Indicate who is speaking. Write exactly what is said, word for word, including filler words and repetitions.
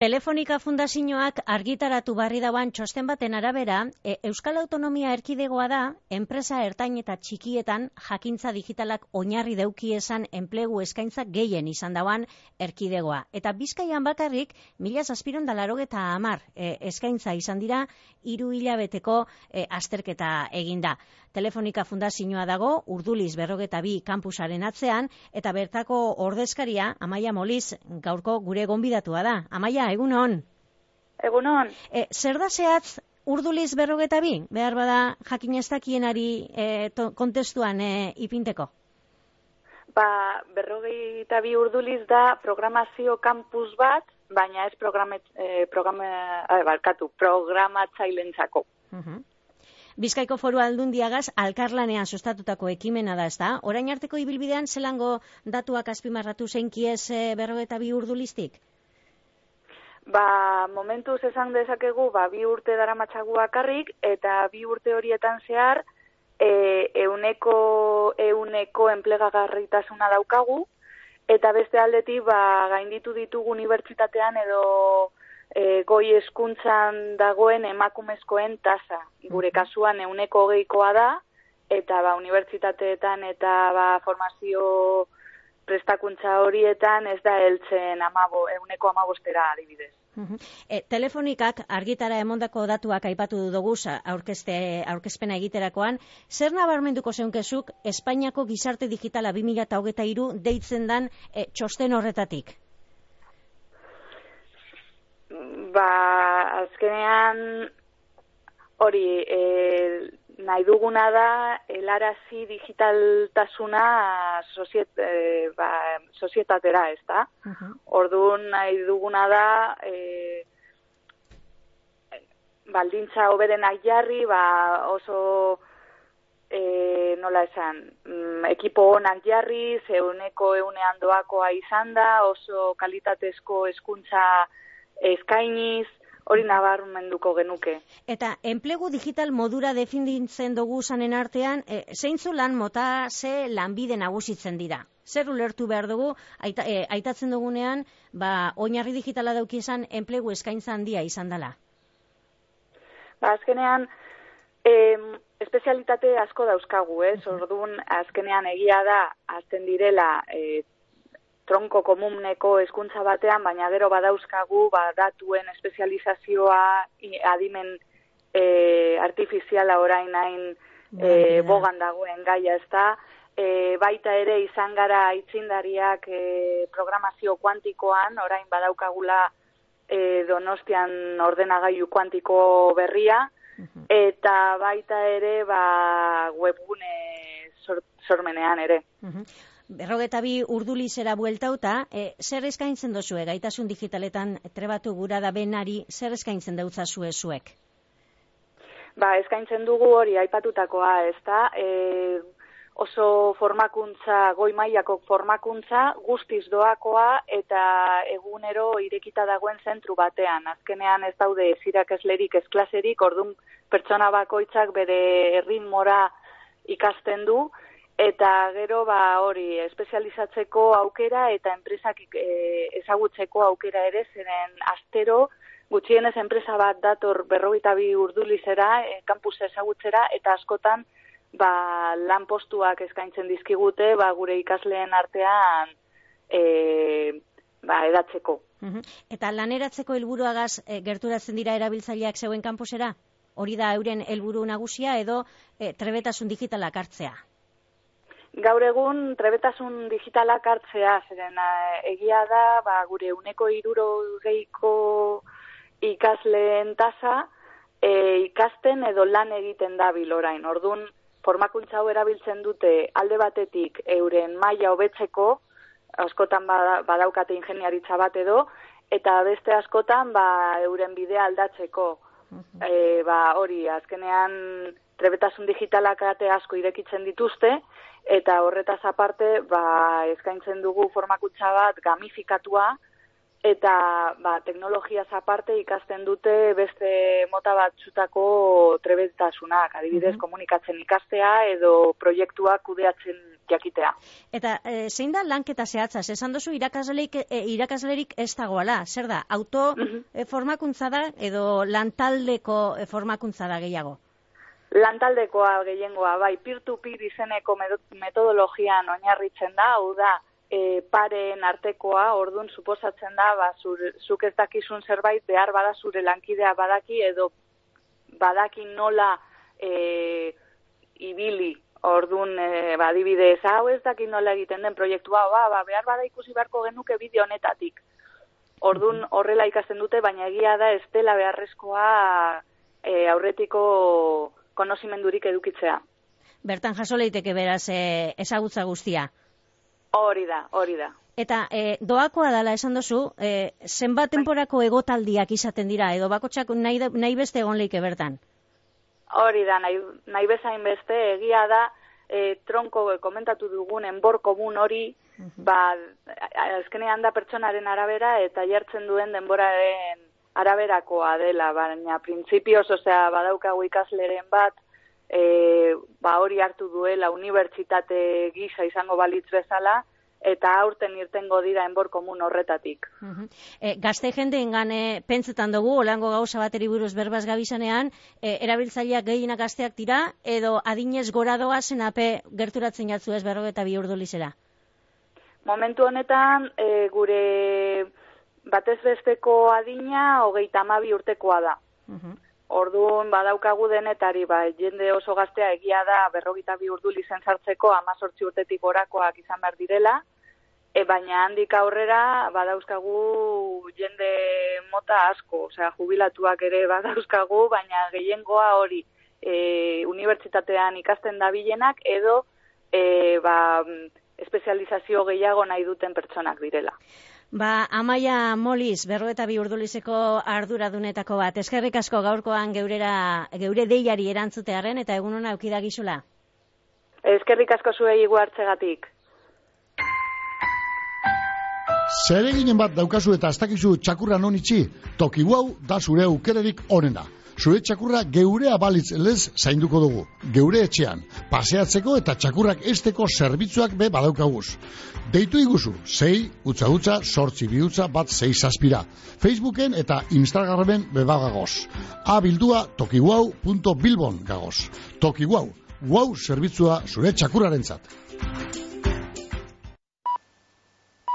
Speaker 1: Telefonika Fundazioak argitaratu barri dauan txosten baten arabera, e, Euskal Autonomia Erkidegoa da, enpresa ertain eta txikietan jakintza digitalak oinarri deuki esan enplegu eskaintza gehien izan dauan erkidegoa. Eta Bizkaian bakarrik, mila zazpiron da larogeta hamar e, eskaintza izan dira, hiru hilabeteko e, azterketa eginda. Telefonika Fundazioa dago, Urduliz berrogeta bi kampusaren atzean, eta bertako ordezkaria, Amaia Moliz, gaurko gure gonbidatua da. Amaia, egunon.
Speaker 2: Egunon.
Speaker 1: E, zer da zehatz Urduliz berrogeta bi? Behar bada jakin ez dakienari e, kontestuan e, ipinteko?
Speaker 2: Ba, berrogeita bi Urduliz da programazio kampus bat, baina ez programet, eh, programa, eh, barkatu, programatzaileentzako.
Speaker 1: Uh-huh. Bizkaiko Foru Aldundiagaz alkarlanean sustatutako ekimena da, ezta? Orain arteko ibilbidean zelango datuak azpimarratu zeinkiez e, berrogeta bi Urduliztik?
Speaker 2: Ba, momentuz esan dezakegu, ba, bi urte daramatzagu bakarrik, eta bi urte horietan zehar, e, euneko, euneko enplegagarritasuna daukagu, eta beste aldetik, ba, gainditu ditugu unibertsitatean edo e, goi hezkuntzan dagoen emakumezkoen tasa. Gure kasuan euneko hogeikoa da, eta ba, unibertsitateetan eta ba, formazio prestakuntza horietan ez da heltzen amabo, euneko amabostera adibidez.
Speaker 1: Uh-huh. E, telefonikak argitara emondako datuak aipatu dugu aurkezte, aurkezpena egiterakoan, zer nabarmenduko zeunkezuk Espainiako gizarte digitala bi mila hogeita hiru deitzen dan e, txosten horretatik?
Speaker 2: Ba, azkenean hori e, nahi duguna da helarazi digitaltasuna soziet, e, ba, sozietatera, ez da? Uh-huh. Orduan nahi duguna da e, baldintza hoberenak jarri, ba, oso e, nola esan, mm, ekipo onak jarri, zeuneko eunean doakoa izan da, oso kalitatezko hezkuntza eskainiz, hori nabarmenduko genuke.
Speaker 1: Eta enplegu digital modura definitzen dugu zanen artean, e, zeintzu lan mota ze lanbide nagusitzen dira? Zer ulertu behar dugu, aita, e, aitatzen dugunean, ba, oinarri digitala dauki izan enplegu eskaintza handia izan dela?
Speaker 2: Ba, azkenean, em, espezialitate asko dauzkagu, ez? Orduan, azkenean egia da, azten direla, e, tronko komuneko hezkuntza batean, baina gero badauzkagu ba, datuen espezializazioa, adimen e, artifiziala orain hain e, bogan dagoen gaia, ez da. E, baita ere izan gara aitzindariak e, programazio kuantikoan, orain badaukagula e, Donostian ordenagailu kuantiko berria, uh-huh. Eta baita ere ba, webgune sor, sormenean ere.
Speaker 1: Uh-huh. Berrogeta bi Urdulizera bueltauta, e, zer eskaintzen dozue gaitasun digitaletan trebatu gura da benari, zer eskaintzen dautzazue zuek?
Speaker 2: Ba, eskaintzen dugu hori aipatutakoa, ez da, e, oso formakuntza, goi mailako formakuntza, guztiz doakoa eta egunero irekita dagoen zentru batean. Azkenean ez daude ez irakaslerik, ez klaserik, orduan pertsona bakoitzak bere erritmora ikasten du, eta gero ba hori espezializatzeko aukera eta enpresak e, ezagutzeko aukera ere, zeren astero gutxienez enpresa bat dator berrogeita bi Urdulizera, e, kampusa ezagutzera, eta askotan ba, lanpostuak eskaintzen dizkigute ba, gure ikasleen artean e, ba, edatzeko.
Speaker 1: Uh-huh. Eta laneratzeko helburuagaz e, gerturatzen dira erabiltzaileak zeuen kampusera? Hori da euren helburu nagusia edo e, trebetasun digitalak hartzea?
Speaker 2: Gaur egun trebetasun digitalak hartzea, zeren egia da, ba, gure uneko hirurogeiko ikasleen tasa e, ikasten edo lan egiten dabil orain. Orduan, formakuntza hau erabiltzen dute alde batetik euren maila hobetzeko, askotan badaukate ingeniaritza bat edo, eta beste askotan ba, euren bidea aldatzeko. Uh-huh. E, ba, hori, azkenean trebetasun digitalak ate asko irekitzen dituzte, eta horretaz aparte ba, eskaintzen dugu formakuntza bat gamifikatua, eta ba, teknologiaz aparte ikasten dute beste mota batzutako trebetasunak, adibidez, uh-huh. komunikatzen ikastea edo proiektuak kudeatzen jakitea.
Speaker 1: Eta e, zein da lanketa zehatzaz? Esan duzu irakaslerik, e, irakaslerik ez dagoela, zer da? Auto uh-huh. e, formakuntza da edo lantaldeko e, formakuntza da gehiago?
Speaker 2: Lantaldekoa gehiengoa, bai, peer-to-peer izeneko metodologian oinarritzen da, hau da, e, paren artekoa, ordun suposatzen da, ba, zure, zuk ez dakizun zerbait, behar bada zure lankidea badaki, edo badaki nola e, ibili, ordun, e, ba, adibidez, hau ez daki nola egiten den proiektua, ba, ba, behar bada ikusi beharko genuke bideo honetatik. Ordun horrela ikasten dute, baina egia da ez dela beharrezkoa e, aurretiko konozimendurik edukitzea.
Speaker 1: Bertan jaso leiteke beraz e, ezagutza guztia.
Speaker 2: Hori da, hori da.
Speaker 1: Eta e, doakoa dela esan duzu, e, zenbat temporako egotaldiak izaten dira, edo bakotxak nahi, nahi beste egon leike bertan?
Speaker 2: Hori da, nahi, nahi bezain beste, egia da, e, tronko komentatu dugun enbor komun hori, uh-huh. ba, azkenean da pertsonaren arabera eta jartzen duen denboraren araberakoa dela, baina printzipioz, osea, badaukagu ikasleren bat, e, ba hori hartu duela unibertsitate gisa izango balitz bezala, eta aurten irtengo dira enbor komun horretatik.
Speaker 1: Uh-huh. e, gazte jendeengan e, pentsetan dugu, olango gauza bateri buruz berbaz gabizanean, e, erabiltzaileak gehienak gazteak dira, edo adinez gora doazen ape gerturatzen jatzu ez berrogeta bi urdu lizera?
Speaker 2: Momentu honetan, e, gure batez besteko adina hogeita hamabi urtekoa da. Uh-huh. Orduan badaukagu denetari, ba, jende oso gaztea egia da berrogeita bi urdu lizentzartzeko hemezortzi urtetik gorakoak izan behar direla, e, baina handik aurrera badauzkagu jende mota asko, osea jubilatuak ere badauzkagu, baina gehiengoa hori e, unibertsitatean ikasten dabilenak edo e, ba, espezializazio gehiago nahi duten pertsonak direla.
Speaker 1: Ba, Amaia Moliz, berrogeita bi urdulizeko arduradunetako bat. Eskerrik asko gaurkoan geurera, geure deiari erantzutearen eta egun hona eukida gizula.
Speaker 2: Eskerrik asko zuei igu hartzegatik.
Speaker 3: Zereginen bat daukazu eta ez dakizu txakurra non itxi, toki guau da zure aukererik onena. Zure txakurra geurea balitz lez zainduko dugu. Geure etxean, paseatzeko eta txakurrak esteko zerbitzuak be badaukaguz. Deitu iguzu, sei, utza utza, sortzi bihutza, bat sei zazpira. Facebooken eta Instagramen bebagagoz. Abildua tokiguau punto bilbon gagoz. Tokiguau, guau zerbitzua zure txakurrarentzat.